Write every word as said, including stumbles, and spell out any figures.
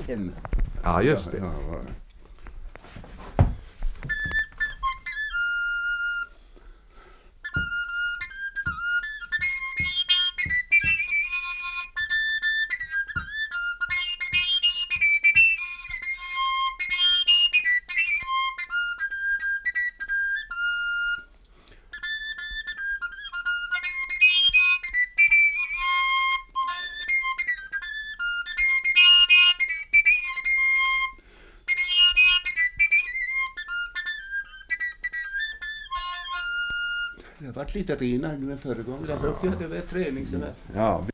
En. Ja, just det. Ja, ja, ja. Det har varit lite renare nu än förra gången. Jag hörde att det var träning. Så var... Ja,